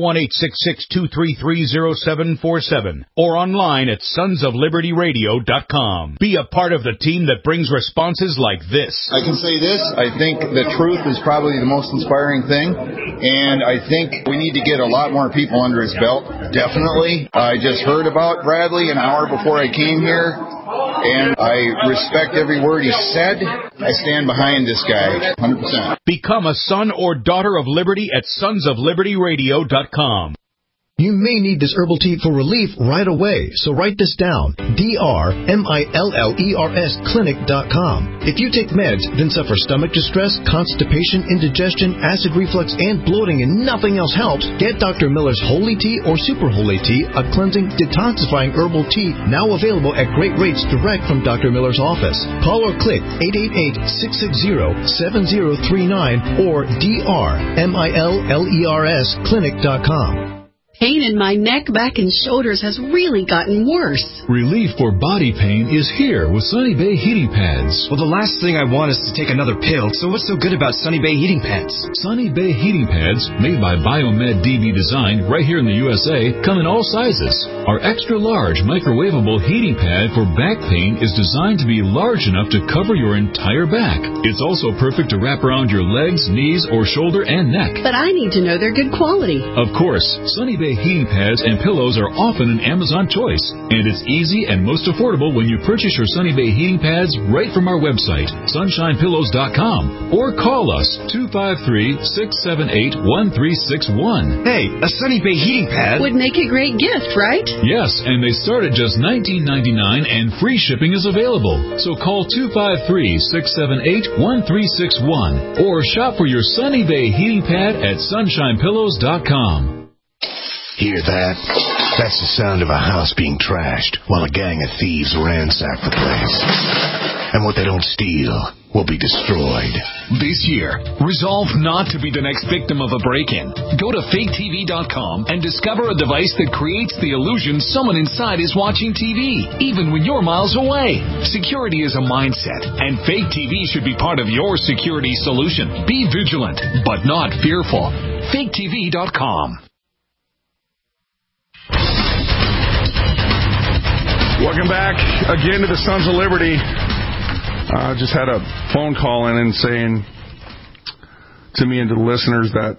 A: 1-866-233-0747 or online at sonsoflibertyradio.com. Be a part of the team that brings responses like this.
R: I can say this. I think the truth is probably the most inspiring thing. And I think we need to get a lot more people under his belt. Definitely. I just heard about Bradley an hour before I came here, and I respect every word he said. I stand behind this guy 100%.
A: Become a son or daughter of liberty at sonsoflibertyradio.com.
S: You may need this herbal tea for relief right away, so write this down. DRMILLERS clinic.com. If you take meds, then suffer stomach distress, constipation, indigestion, acid reflux, and bloating, and nothing else helps, get Dr. Miller's Holy Tea or Super Holy Tea, a cleansing, detoxifying herbal tea now available at great rates direct from Dr. Miller's office. Call or click 888-660-7039 or DRMILLERS clinic.com.
T: Pain in my neck, back, and shoulders has really gotten worse.
U: Relief for body pain is here with Sunny Bay Heating Pads.
V: Well, the last thing I want is to take another pill, so what's so good about Sunny Bay Heating Pads?
U: Sunny Bay Heating Pads, made by Biomed DB Design right here in the USA, come in all sizes. Our extra-large microwavable heating pad for back pain is designed to be large enough to cover your entire back. It's also perfect to wrap around your legs, knees, or shoulder and neck.
T: But I need to know they're good quality.
U: Of course, Sunny Bay heating pads and pillows are often an Amazon choice, and it's easy and most affordable when you purchase your Sunny Bay heating pads right from our website, sunshinepillows.com, or call us 253-678-1361.
V: Hey, a Sunny Bay heating pad
T: would make a great gift, right?
U: Yes, and they start at just $19.99 and free shipping is available. So call 253-678-1361 or shop for your Sunny Bay heating pad at sunshinepillows.com.
P: Hear that? That's the sound of a house being trashed while a gang of thieves ransack the place. And what they don't steal will be destroyed.
W: This year, resolve not to be the next victim of a break-in. Go to faketv.com and discover a device that creates the illusion someone inside is watching TV, even when you're miles away. Security is a mindset, and Fake TV should be part of your security solution. Be vigilant, but not fearful. faketv.com.
C: Welcome back again to the Sons of Liberty. Just had a phone call in and saying to me and to the listeners that,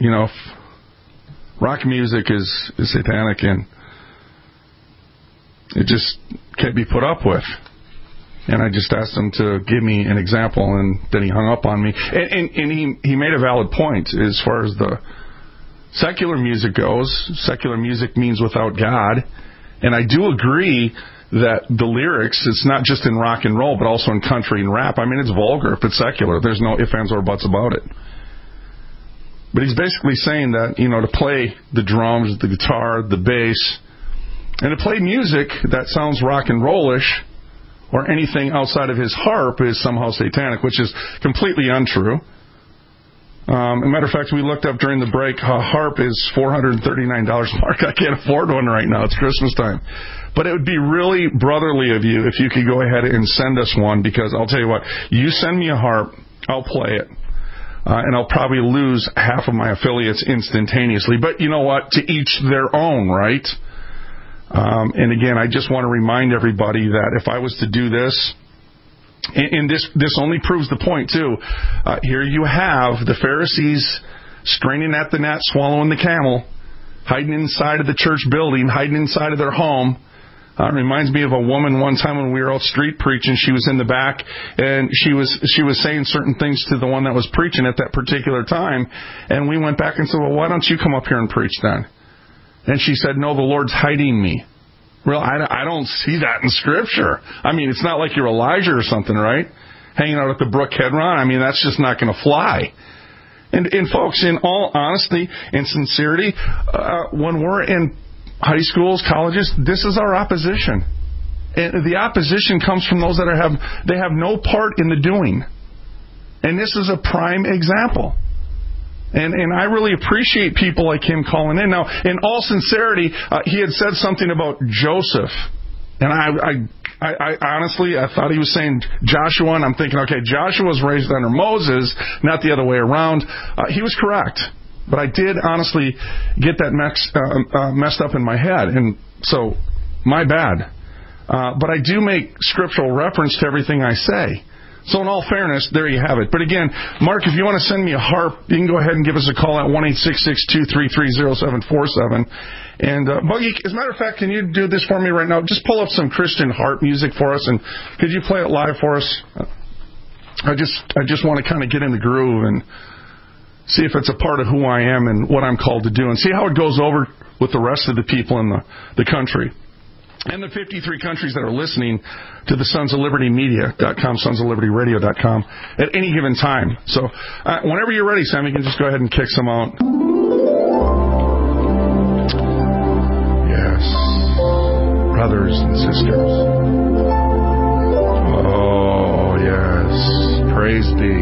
C: rock music is satanic and it just can't be put up with. And I just asked him to give me an example, and then he hung up on me. And he made a valid point as far as the secular music goes. Secular music means without God. And I do agree that the lyrics, it's not just in rock and roll, but also in country and rap. I mean, it's vulgar if it's secular. There's no ifs, ands, or buts about it. But he's basically saying that, to play the drums, the guitar, the bass, and to play music that sounds rock and rollish or anything outside of his harp is somehow satanic, which is completely untrue. As a matter of fact, we looked up during the break, a harp is $439. Mark, I can't afford one right now. It's Christmas time. But it would be really brotherly of you if you could go ahead and send us one, because I'll tell you what, you send me a harp, I'll play it. And I'll probably lose half of my affiliates instantaneously. But you know what? To each their own, right? And again, I just want to remind everybody that if I was to do this, and this only proves the point, too. Here you have the Pharisees straining at the gnat, swallowing the camel, hiding inside of the church building, hiding inside of their home, It reminds me of a woman one time when we were out street preaching. She was in the back, and she was saying certain things to the one that was preaching at that particular time. And we went back and said, well, why don't you come up here and preach then? And she said, no, the Lord's hiding me. Well, I don't see that in Scripture. I mean, it's not like you're Elijah or something, right? Hanging out at the brook Kedron. I mean, that's just not going to fly. And folks, in all honesty and sincerity, when we're in high schools, colleges, this is our opposition. And the opposition comes from those that have no part in the doing. And this is a prime example. And I really appreciate people like him calling in. Now, in all sincerity, he had said something about Joseph. And I honestly, I thought he was saying Joshua, and I'm thinking, okay, Joshua was raised under Moses, not the other way around. He was correct. But I did honestly get that messed up in my head. And so, my bad. But I do make scriptural reference to everything I say. So in all fairness, there you have it. But again, Mark, if you want to send me a harp, you can go ahead and give us a call at 1-866-233-0747. And Buggy, as a matter of fact, can you do this for me right now? Just pull up some Christian harp music for us, and could you play it live for us? I just want to kind of get in the groove and see if it's a part of who I am and what I'm called to do, and see how it goes over with the rest of the people in the country. And the 53 countries that are listening to the Sons of Liberty Media.com, sonsoflibertyradio.com at any given time. So whenever you're ready, Sam, you can just go ahead and kick some out. Yes. Brothers and sisters. Oh, yes. Praise be.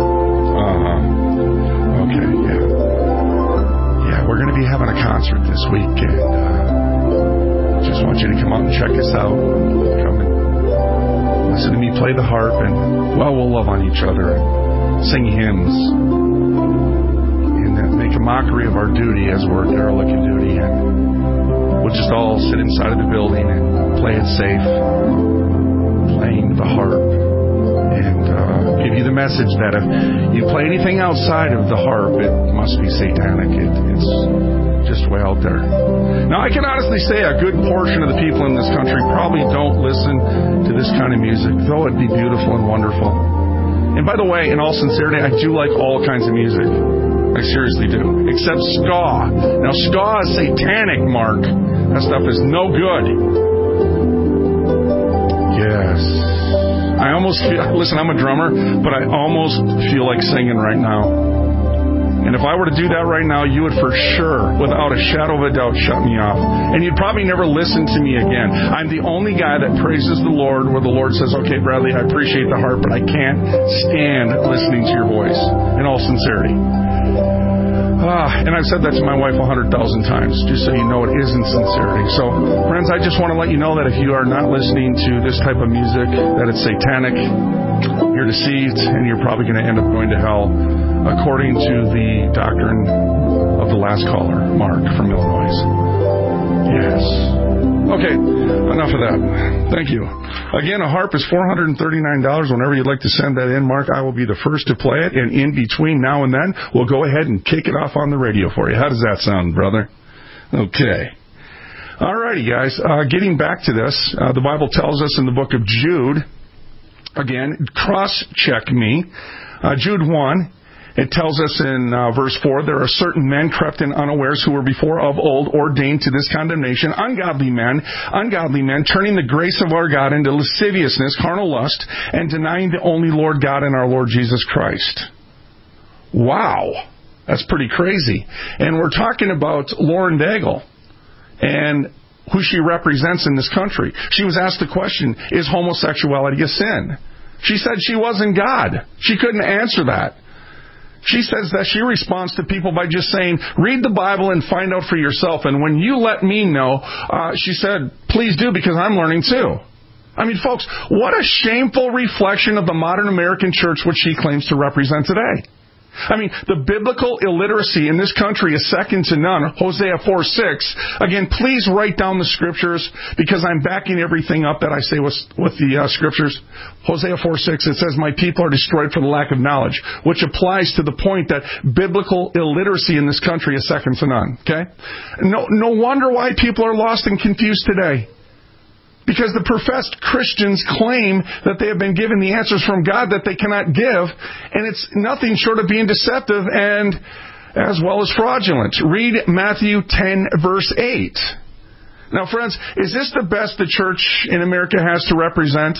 C: Okay, yeah. Yeah, we're going to be having a concert this week, and just want you to come out and check us out. Come and listen to me play the harp, and, well, we'll love on each other and sing hymns and make a mockery of our duty as we're derelict in duty. And we'll just all sit inside of the building and play it safe, playing the harp, and give you the message that if you play anything outside of the harp, it must be satanic. It's just way out there. Now, I can honestly say a good portion of the people in this country probably don't listen to this kind of music, though it'd be beautiful and wonderful. And by the way, in all sincerity, I do like all kinds of music. I seriously do. Except ska. Now, ska is satanic, Mark. That stuff is no good. Yes. I almost feel... Listen, I'm a drummer, but I almost feel like singing right now. And if I were to do that right now, you would for sure, without a shadow of a doubt, shut me off. And you'd probably never listen to me again. I'm the only guy that praises the Lord where the Lord says, okay, Bradley, I appreciate the harp, but I can't stand listening to your voice, in all sincerity. And I've said that to my wife 100,000 times, just so you know it is in sincerity. So, friends, I just want to let you know that if you are not listening to this type of music, that it's satanic, you're deceived, and you're probably going to end up going to hell, according to the doctrine of the last caller, Mark from Illinois. Yes. Okay, enough of that. Thank you. Again, a harp is $439. Whenever you'd like to send that in, Mark, I will be the first to play it. And in between now and then, we'll go ahead and kick it off on the radio for you. How does that sound, brother? Okay. All righty, guys. Getting back to this, the Bible tells us in the book of Jude, again, cross-check me. Jude 1. It tells us in verse 4, there are certain men crept in unawares who were before of old ordained to this condemnation, ungodly men, turning the grace of our God into lasciviousness, carnal lust, and denying the only Lord God and our Lord Jesus Christ. Wow. That's pretty crazy. And we're talking about Lauren Daigle and who she represents in this country. She was asked the question, is homosexuality a sin? She said she wasn't God. She couldn't answer that. She says that she responds to people by just saying, read the Bible and find out for yourself. And when you let me know, she said, please do, because I'm learning too. I mean, folks, what a shameful reflection of the modern American church which she claims to represent today. I mean, the biblical illiteracy in this country is second to none. Hosea 4:6. Again, please write down the scriptures because I'm backing everything up that I say with the scriptures. Hosea 4:6, it says, my people are destroyed for the lack of knowledge, which applies to the point that biblical illiteracy in this country is second to none. Okay? No wonder why people are lost and confused today. Because the professed Christians claim that they have been given the answers from God that they cannot give, and it's nothing short of being deceptive and as well as fraudulent. Read Matthew 10, verse 8. Now, friends, is this the best the church in America has to represent?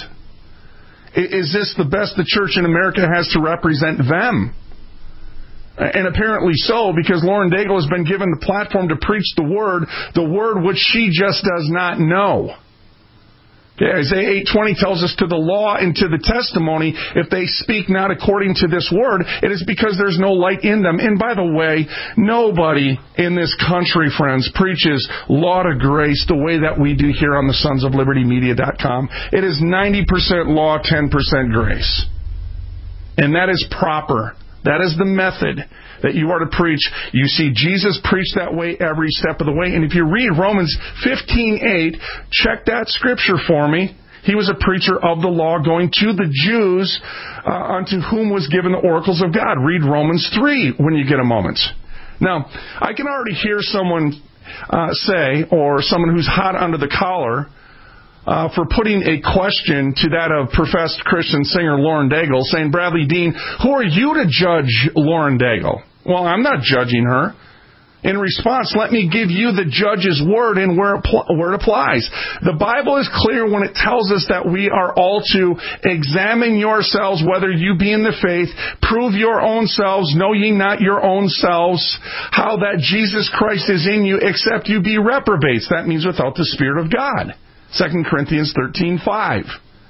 C: Is this the best the church in America has to represent them? And apparently so, because Lauren Daigle has been given the platform to preach the word which she just does not know. Okay, Isaiah 8:20 tells us, to the law and to the testimony, if they speak not according to this word, it is because there's no light in them. And by the way, nobody in this country, friends, preaches law to grace the way that we do here on the sonsoflibertymedia.com. It is 90% law, 10% grace. And that is proper. That is the method that you are to preach. You see Jesus preach that way every step of the way. And if you read Romans 15:8, check that scripture for me. He was a preacher of the law going to the Jews unto whom was given the oracles of God. Read Romans 3 when you get a moment. Now, I can already hear someone say, or someone who's hot under the collar, for putting a question to that of professed Christian singer Lauren Daigle, saying, Bradley Dean, who are you to judge Lauren Daigle? Well, I'm not judging her. In response, let me give you the judge's word and where it applies. The Bible is clear when it tells us that we are all to examine yourselves, whether you be in the faith, prove your own selves, know ye not your own selves, how that Jesus Christ is in you, except you be reprobates. That means without the Spirit of God. 2 Corinthians 13:5.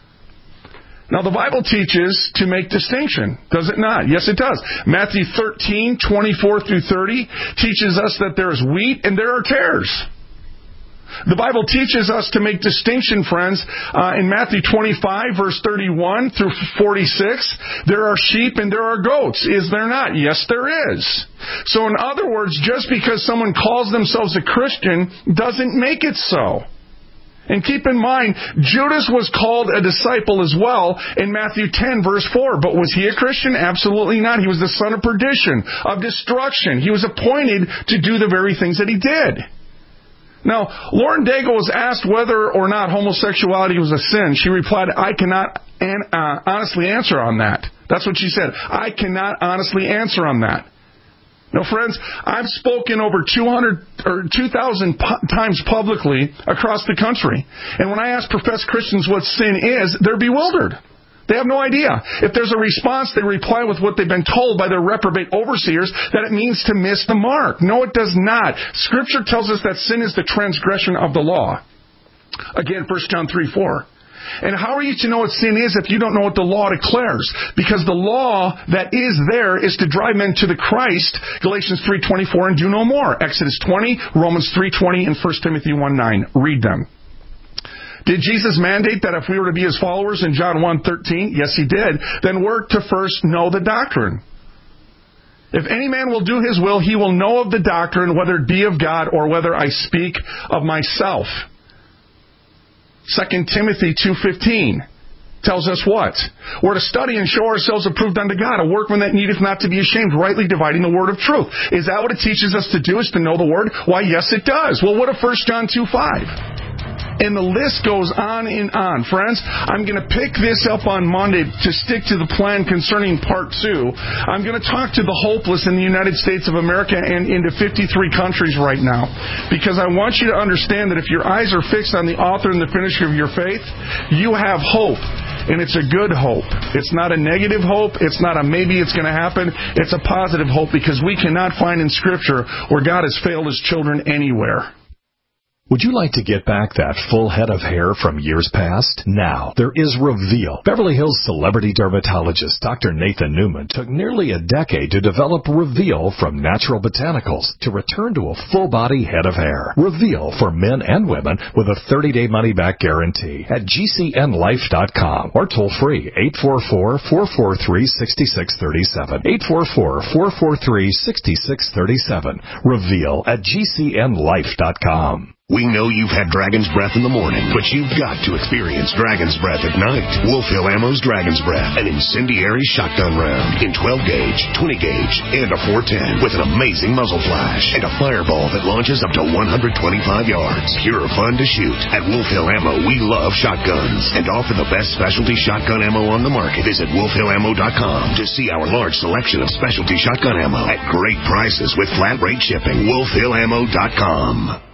C: Now, the Bible teaches to make distinction, does it not? Yes, it does. Matthew 13:24 through 30 teaches us that there is wheat and there are tares. The Bible teaches us to make distinction, friends. In Matthew 25, verse 31 through 46, there are sheep and there are goats. Is there not? Yes, there is. So, in other words, just because someone calls themselves a Christian doesn't make it so. And keep in mind, Judas was called a disciple as well in Matthew 10, verse 4. But was he a Christian? Absolutely not. He was the son of perdition, of destruction. He was appointed to do the very things that he did. Now, Lauren Daigle was asked whether or not homosexuality was a sin. She replied, I cannot honestly answer on that. That's what she said. I cannot honestly answer on that. Now, friends, I've spoken over 2,000 times publicly across the country. And when I ask professed Christians what sin is, they're bewildered. They have no idea. If there's a response, they reply with what they've been told by their reprobate overseers, that it means to miss the mark. No, it does not. Scripture tells us that sin is the transgression of the law. Again, 1 John 3:4. And how are you to know what sin is if you don't know what the law declares? Because the law that is there is to drive men to the Christ, Galatians 3:24, and do no more. Exodus 20, Romans 3:20, and 1 Timothy 1:9. Read them. Did Jesus mandate that if we were to be his followers in John 1:13? Yes, he did. Then we're to first know the doctrine. If any man will do his will, he will know of the doctrine, whether it be of God or whether I speak of myself. 2 Timothy 2:15 tells us what? We're to study and show ourselves approved unto God, a workman that needeth not to be ashamed, rightly dividing the word of truth. Is that what it teaches us to do, is to know the word? Why, yes, it does. Well, what of 1 John 2:5? And the list goes on and on. Friends, I'm going to pick this up on Monday to stick to the plan concerning part 2. I'm going to talk to the hopeless in the United States of America and into 53 countries right now. Because I want you to understand that if your eyes are fixed on the author and the finisher of your faith, you have hope. And it's a good hope. It's not a negative hope. It's not a maybe it's going to happen. It's a positive hope, because we cannot find in Scripture where God has failed his children anywhere.
B: Would you like to get back that full head of hair from years past? Now, there is Reveal. Beverly Hills celebrity dermatologist Dr. Nathan Newman took nearly a decade to develop Reveal from natural botanicals to return to a full-body head of hair. Reveal for men and women with a 30-day money-back guarantee at GCNlife.com or toll-free 844-443-6637. 844-443-6637. Reveal at GCNlife.com.
P: We know you've had Dragon's Breath in the morning, but you've got to experience Dragon's Breath at night. Wolf Hill Ammo's Dragon's Breath, an incendiary shotgun round in 12-gauge, 20-gauge, and a 410 with an amazing muzzle flash and a fireball that launches up to 125 yards. Pure fun to shoot. At Wolf Hill Ammo, we love shotguns and offer the best specialty shotgun ammo on the market. Visit wolfhillammo.com to see our large selection of specialty shotgun ammo at great prices with flat rate shipping. wolfhillammo.com.